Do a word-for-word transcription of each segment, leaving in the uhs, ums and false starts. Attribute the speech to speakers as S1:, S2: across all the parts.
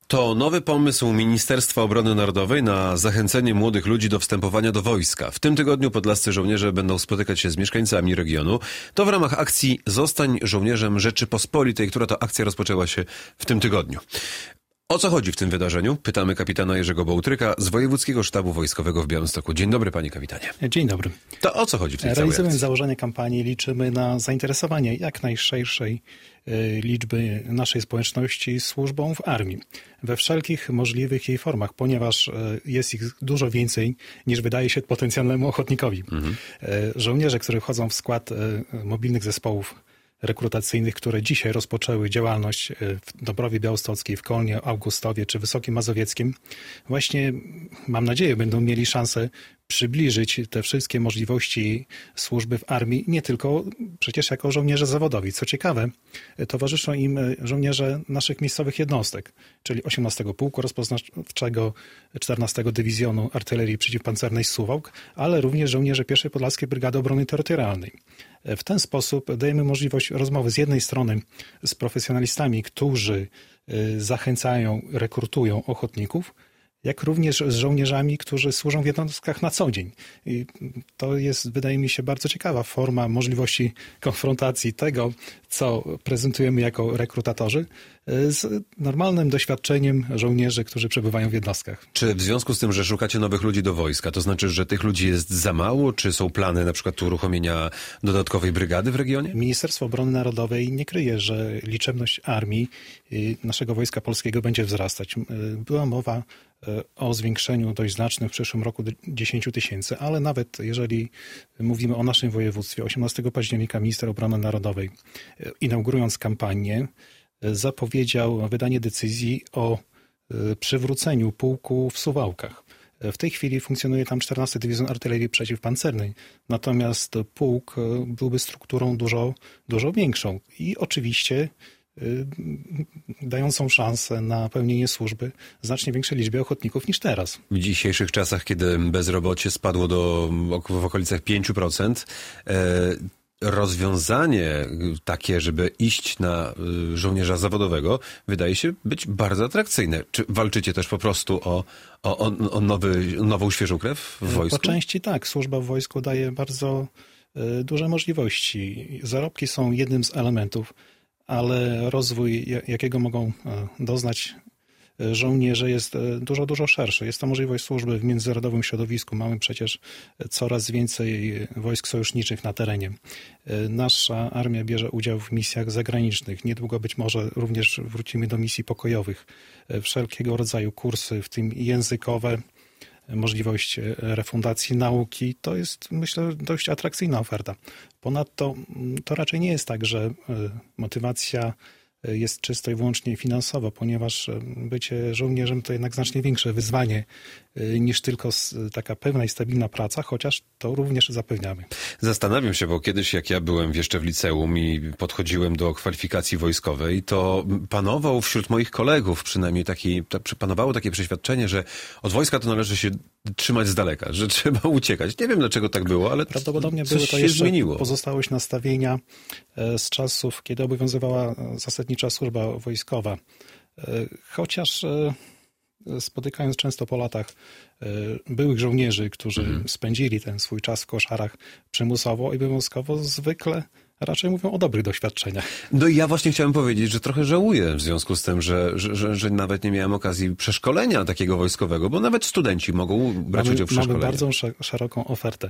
S1: To nowy pomysł Ministerstwa Obrony Narodowej na zachęcenie młodych ludzi do wstępowania do wojska. W tym tygodniu podlascy żołnierze będą spotykać się z mieszkańcami regionu. To w ramach akcji Zostań żołnierzem Rzeczypospolitej, która to akcja rozpoczęła się w tym tygodniu. O co chodzi w tym wydarzeniu? Pytamy kapitana Jerzego Bołtryka z Wojewódzkiego Sztabu Wojskowego w Białymstoku. Dzień dobry, panie kapitanie.
S2: Dzień dobry.
S1: To o co chodzi w tej całej akcji?
S2: Realizując założenie kampanii, liczymy na zainteresowanie jak najszerszej liczby naszej społeczności służbą w armii. We wszelkich możliwych jej formach, ponieważ jest ich dużo więcej niż wydaje się potencjalnemu ochotnikowi. Mhm. Żołnierze, którzy wchodzą w skład mobilnych zespołów rekrutacyjnych, które dzisiaj rozpoczęły działalność w Dąbrowie Białostockiej, w Kolnie, Augustowie czy Wysokim Mazowieckim, właśnie mam nadzieję będą mieli szansę przybliżyć te wszystkie możliwości służby w armii, nie tylko przecież jako żołnierze zawodowi. Co ciekawe, towarzyszą im żołnierze naszych miejscowych jednostek, czyli osiemnastego Pułku Rozpoznawczego, czternastego Dywizjonu Artylerii Przeciwpancernej Suwałk, ale również żołnierze pierwszej Podlaskiej Brygady Obrony Terytorialnej. W ten sposób dajemy możliwość rozmowy z jednej strony z profesjonalistami, którzy zachęcają, rekrutują ochotników, jak również z żołnierzami, którzy służą w jednostkach na co dzień. I to jest, wydaje mi się, bardzo ciekawa forma możliwości konfrontacji tego, co prezentujemy jako rekrutatorzy, z normalnym doświadczeniem żołnierzy, którzy przebywają w jednostkach.
S1: Czy w związku z tym, że szukacie nowych ludzi do wojska, to znaczy, że tych ludzi jest za mało? Czy są plany na przykład uruchomienia dodatkowej brygady w regionie?
S2: Ministerstwo Obrony Narodowej nie kryje, że liczebność armii naszego Wojska Polskiego będzie wzrastać. Była mowa o zwiększeniu dość znacznym w przyszłym roku dziesięć tysięcy, ale nawet jeżeli mówimy o naszym województwie, osiemnastego października minister obrony narodowej, inaugurując kampanię, zapowiedział wydanie decyzji o przywróceniu pułku w Suwałkach. W tej chwili funkcjonuje tam czternasty Dywizjon Artylerii Przeciwpancernej, natomiast pułk byłby strukturą dużo, dużo większą i oczywiście dającą szansę na pełnienie służby znacznie większej liczbie ochotników niż teraz.
S1: W dzisiejszych czasach, kiedy bezrobocie spadło do w okolicach pięć procent, rozwiązanie takie, żeby iść na żołnierza zawodowego, wydaje się być bardzo atrakcyjne. Czy walczycie też po prostu o, o, o nowy, nową, świeżą krew w wojsku?
S2: Po części tak. Służba w wojsku daje bardzo duże możliwości. Zarobki są jednym z elementów, ale rozwój, jakiego mogą doznać żołnierze, jest dużo, dużo szerszy. Jest to możliwość służby w międzynarodowym środowisku. Mamy przecież coraz więcej wojsk sojuszniczych na terenie. Nasza armia bierze udział w misjach zagranicznych. Niedługo być może również wrócimy do misji pokojowych. Wszelkiego rodzaju kursy, w tym językowe, możliwość refundacji nauki, to jest, myślę, dość atrakcyjna oferta. Ponadto to raczej nie jest tak, że motywacja jest czysto i wyłącznie finansowa, ponieważ bycie żołnierzem to jednak znacznie większe wyzwanie niż tylko taka pewna i stabilna praca, chociaż to również zapewniamy.
S1: Zastanawiam się, bo kiedyś jak ja byłem jeszcze w liceum i podchodziłem do kwalifikacji wojskowej, to panował wśród moich kolegów przynajmniej taki, panowało takie przeświadczenie, że od wojska to należy się trzymać z daleka, że trzeba uciekać. Nie wiem, dlaczego tak było, ale
S2: prawdopodobnie
S1: coś
S2: były to
S1: się
S2: jeszcze
S1: zmieniło.
S2: Pozostałość nastawienia z czasów, kiedy obowiązywała zasadnicza służba wojskowa. Chociaż spotykając często po latach byłych żołnierzy, którzy mhm. spędzili ten swój czas w koszarach przymusowo i obowiązkowo, zwykle raczej mówią o dobrych doświadczeniach.
S1: No i ja właśnie chciałem powiedzieć, że trochę żałuję w związku z tym, że, że, że, że nawet nie miałem okazji przeszkolenia takiego wojskowego, bo nawet studenci mogą brać
S2: mamy,
S1: udział w przeszkoleniu.
S2: Mamy bardzo szeroką ofertę.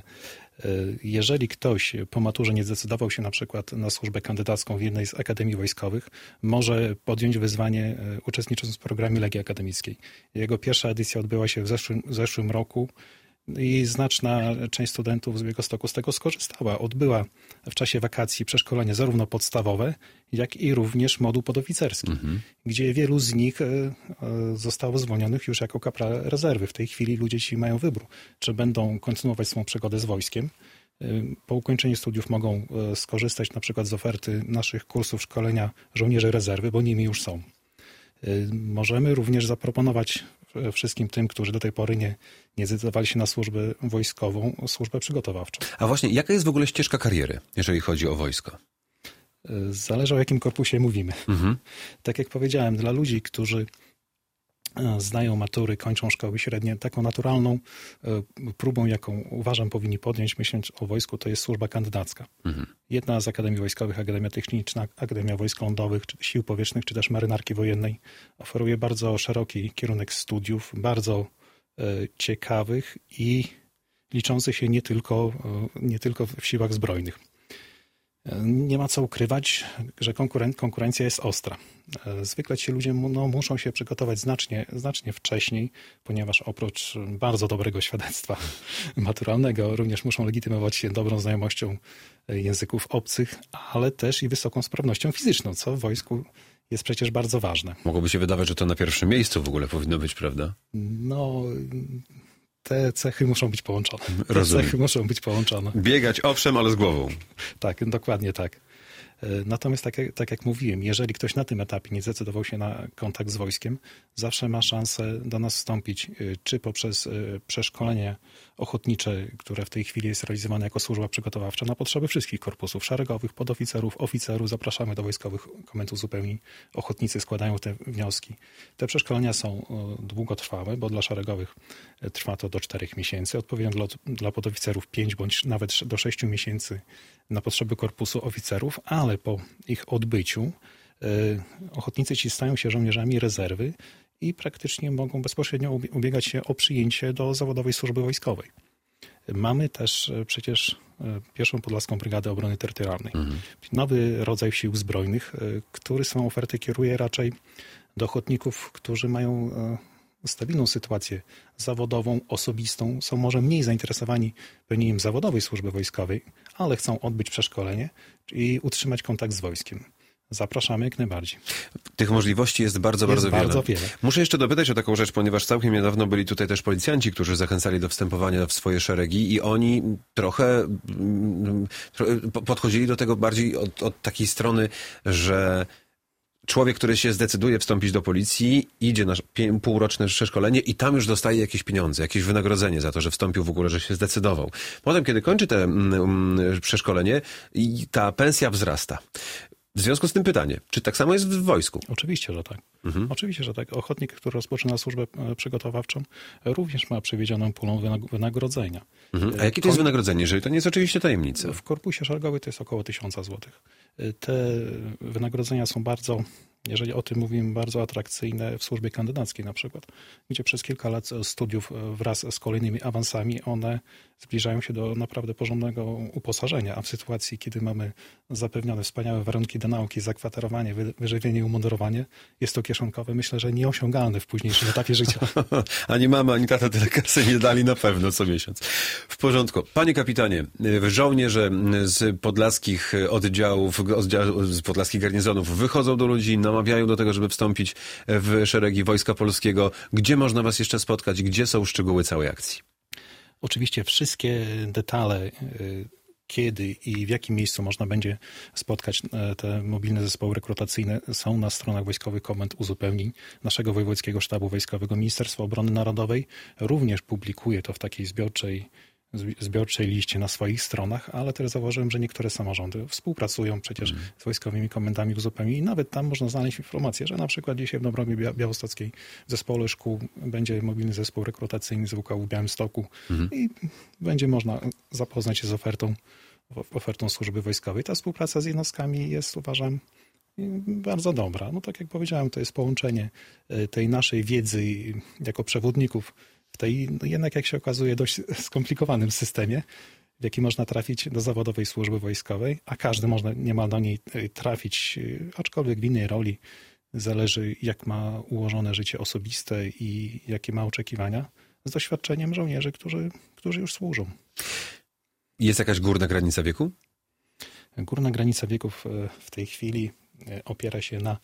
S2: Jeżeli ktoś po maturze nie zdecydował się na przykład na służbę kandydacką w jednej z akademii wojskowych, może podjąć wyzwanie uczestnicząc w programie Legii Akademickiej. Jego pierwsza edycja odbyła się w zeszłym, w zeszłym roku i znaczna część studentów z Białegostoku z tego skorzystała. Odbyła w czasie wakacji przeszkolenie zarówno podstawowe, jak i również moduł podoficerski, mhm. gdzie wielu z nich zostało zwolnionych już jako kaprale rezerwy. W tej chwili ludzie ci mają wybór, czy będą kontynuować swoją przygodę z wojskiem. Po ukończeniu studiów mogą skorzystać na przykład z oferty naszych kursów szkolenia żołnierzy rezerwy, bo nimi już są. Możemy również zaproponować wszystkim tym, którzy do tej pory nie, nie zdecydowali się na służbę wojskową, służbę przygotowawczą.
S1: A właśnie, jaka jest w ogóle ścieżka kariery, jeżeli chodzi o wojsko?
S2: Zależy, o jakim korpusie mówimy. Mhm. Tak jak powiedziałem, dla ludzi, którzy zdają matury, kończą szkoły średnie. Taką naturalną próbą, jaką uważam powinni podjąć, myśląc o wojsku, to jest służba kandydacka. Mhm. Jedna z Akademii Wojskowych, Akademia Techniczna, Akademia Wojsk Lądowych, czy Sił Powietrznych, czy też Marynarki Wojennej oferuje bardzo szeroki kierunek studiów, bardzo e, ciekawych i liczących się nie tylko, e, nie tylko w siłach zbrojnych. Nie ma co ukrywać, że konkuren- konkurencja jest ostra. Zwykle ci ludzie no, muszą się przygotować znacznie, znacznie wcześniej, ponieważ oprócz bardzo dobrego świadectwa maturalnego również muszą legitymować się dobrą znajomością języków obcych, ale też i wysoką sprawnością fizyczną, co w wojsku jest przecież bardzo ważne.
S1: Mogłoby się wydawać, że to na pierwszym miejscu w ogóle powinno być, prawda?
S2: No... Te cechy muszą być połączone. Te
S1: Rozumiem.
S2: cechy muszą być połączone.
S1: Biegać owszem, ale z głową.
S2: Tak, dokładnie tak. Natomiast tak jak, tak jak mówiłem, jeżeli ktoś na tym etapie nie zdecydował się na kontakt z wojskiem, zawsze ma szansę do nas wstąpić, czy poprzez przeszkolenie ochotnicze, które w tej chwili jest realizowane jako służba przygotowawcza na potrzeby wszystkich korpusów szeregowych, podoficerów, oficerów. Zapraszamy do wojskowych komend uzupełnień. Ochotnicy składają te wnioski. Te przeszkolenia są długotrwałe, bo dla szeregowych trwa to do czterech miesięcy, odpowiednio dla, dla podoficerów pięć bądź nawet do sześciu miesięcy na potrzeby korpusu oficerów, ale po ich odbyciu y, ochotnicy ci stają się żołnierzami rezerwy i praktycznie mogą bezpośrednio ubiegać się o przyjęcie do zawodowej służby wojskowej. Mamy też przecież pierwszą Podlaską Brygadę Obrony Terytorialnej. Mhm. Nowy rodzaj sił zbrojnych, który swoją ofertę kieruje raczej do ochotników, którzy mają stabilną sytuację zawodową, osobistą, są może mniej zainteresowani pełnieniem zawodowej służby wojskowej, ale chcą odbyć przeszkolenie i utrzymać kontakt z wojskiem. Zapraszamy jak najbardziej.
S1: Tych możliwości jest bardzo,
S2: jest
S1: bardzo,
S2: bardzo
S1: wiele.
S2: wiele.
S1: Muszę jeszcze dopytać o taką rzecz, ponieważ całkiem niedawno byli tutaj też policjanci, którzy zachęcali do wstępowania w swoje szeregi i oni trochę podchodzili do tego bardziej od, od takiej strony, że człowiek, który się zdecyduje wstąpić do policji, idzie na półroczne przeszkolenie i tam już dostaje jakieś pieniądze, jakieś wynagrodzenie za to, że wstąpił w ogóle, że się zdecydował. Potem, kiedy kończy te mm, przeszkolenie, ta pensja wzrasta. W związku z tym pytanie, czy tak samo jest w wojsku?
S2: Oczywiście, że tak. Mhm. Oczywiście, że tak. Ochotnik, który rozpoczyna służbę przygotowawczą, również ma przewidzianą pulą wynagrodzenia.
S1: Mhm. A jakie to jest wynagrodzenie, jeżeli to nie jest oczywiście tajemnica?
S2: W korpusie szeregowym to jest około tysiąca złotych. Te wynagrodzenia są bardzo, jeżeli o tym mówimy, bardzo atrakcyjne w służbie kandydackiej na przykład, gdzie przez kilka lat studiów wraz z kolejnymi awansami one zbliżają się do naprawdę porządnego uposażenia, a w sytuacji, kiedy mamy zapewnione wspaniałe warunki do nauki, zakwaterowanie, wyżywienie i umundurowanie, jest to kieszonkowe, myślę, że nieosiągalne w późniejszym etapie życia.
S1: Ani mama, ani tata tyle kasy nie dali na pewno co miesiąc. W porządku. Panie kapitanie, żołnierze z podlaskich oddziałów, oddziałów z podlaskich garnizonów wychodzą do ludzi, namawiają do tego, żeby wstąpić w szeregi Wojska Polskiego. Gdzie można was jeszcze spotkać? Gdzie są szczegóły całej akcji?
S2: Oczywiście wszystkie detale, kiedy i w jakim miejscu można będzie spotkać te mobilne zespoły rekrutacyjne, są na stronach Wojskowych Komend Uzupełnień naszego Wojewódzkiego Sztabu Wojskowego. Ministerstwo Obrony Narodowej również publikuje to w takiej zbiorczej zbiorczej liście na swoich stronach, ale też zauważyłem, że niektóre samorządy współpracują przecież mm. z Wojskowymi Komendami Uzupełnień i nawet tam można znaleźć informację, że na przykład dzisiaj w Dąbrowie Białostockiej w zespole szkół będzie mobilny zespół rekrutacyjny z W K U w Białymstoku mm. i będzie można zapoznać się z ofertą, ofertą służby wojskowej. Ta współpraca z jednostkami jest, uważam, bardzo dobra. No tak jak powiedziałem, to jest połączenie tej naszej wiedzy jako przewodników w tej, no jednak jak się okazuje, dość skomplikowanym systemie, w jaki można trafić do zawodowej służby wojskowej, a każdy można niemal do niej trafić, aczkolwiek w innej roli. Zależy, jak ma ułożone życie osobiste i jakie ma oczekiwania, z doświadczeniem żołnierzy, którzy, którzy już służą.
S1: Jest jakaś górna granica wieku?
S2: Górna granica wieku w, w tej chwili opiera się na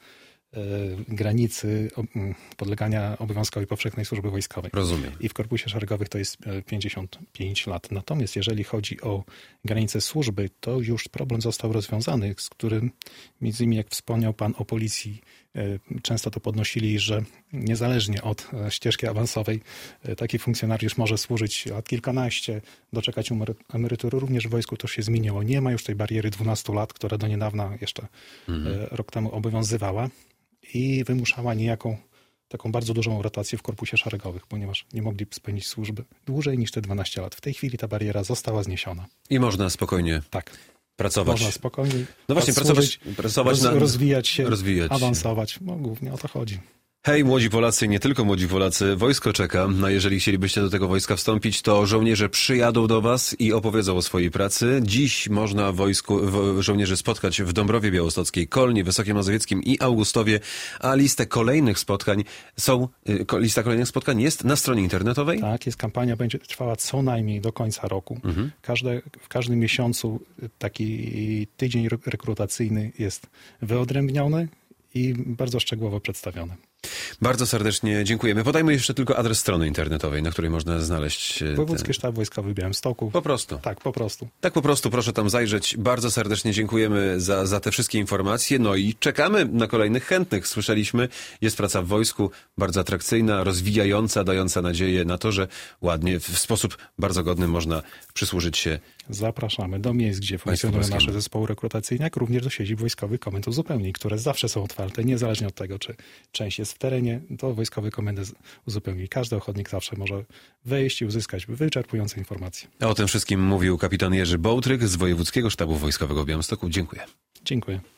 S2: granicy podlegania obowiązkowi powszechnej służby wojskowej.
S1: Rozumiem.
S2: I w korpusie szeregowych to jest pięćdziesiąt pięć lat. Natomiast jeżeli chodzi o granicę służby, to już problem został rozwiązany, z którym między innymi, jak wspomniał pan o policji, często to podnosili, że niezależnie od ścieżki awansowej taki funkcjonariusz może służyć lat kilkanaście, doczekać emerytury. Również w wojsku to się zmieniło. Nie ma już tej bariery dwunastu lat, która do niedawna jeszcze mhm. rok temu obowiązywała i wymuszała niejako taką bardzo dużą rotację w korpusie szeregowych, ponieważ nie mogli spędzić służby dłużej niż te dwanaście lat. W tej chwili ta bariera została zniesiona.
S1: I można spokojnie
S2: Tak.
S1: pracować.
S2: Można spokojnie
S1: No właśnie, pracować, pracować
S2: roz,
S1: na,
S2: rozwijać się,
S1: rozwijać się.
S2: awansować. No, głównie o to chodzi.
S1: Hej, młodzi Polacy, nie tylko młodzi Polacy, wojsko czeka. No jeżeli chcielibyście do tego wojska wstąpić, to żołnierze przyjadą do was i opowiedzą o swojej pracy. Dziś można wojsku, w, żołnierzy spotkać w Dąbrowie Białostockiej, Kolnie, Wysokim Mazowieckim i Augustowie, a listę kolejnych spotkań są, lista kolejnych spotkań jest na stronie internetowej?
S2: Tak, jest kampania, będzie trwała co najmniej do końca roku. Mhm. Każde, w każdym miesiącu taki tydzień rekrutacyjny jest wyodrębniony i bardzo szczegółowo przedstawiony.
S1: Bardzo serdecznie dziękujemy. Podajmy jeszcze tylko adres strony internetowej, na której można znaleźć...
S2: Wojewódzki
S1: te...
S2: Sztab Wojskowy w Białymstoku.
S1: Po prostu.
S2: Tak, po prostu.
S1: Tak po prostu, proszę tam zajrzeć. Bardzo serdecznie dziękujemy za, za te wszystkie informacje. No i czekamy na kolejnych chętnych. Słyszeliśmy, jest praca w wojsku, bardzo atrakcyjna, rozwijająca, dająca nadzieję na to, że ładnie, w sposób bardzo godny można przysłużyć się.
S2: Zapraszamy do miejsc, gdzie funkcjonują nasze zespoły rekrutacyjne, jak również do siedzib wojskowych komend uzupełnień, które zawsze są otwarte, niezależnie od tego, czy część jest w terenie, to wojskowe komendy uzupełnień. Każdy ochotnik zawsze może wejść i uzyskać wyczerpujące informacje.
S1: A o tym wszystkim mówił kapitan Jerzy Bołtryk z Wojewódzkiego Sztabu Wojskowego w Białymstoku. Dziękuję.
S2: Dziękuję.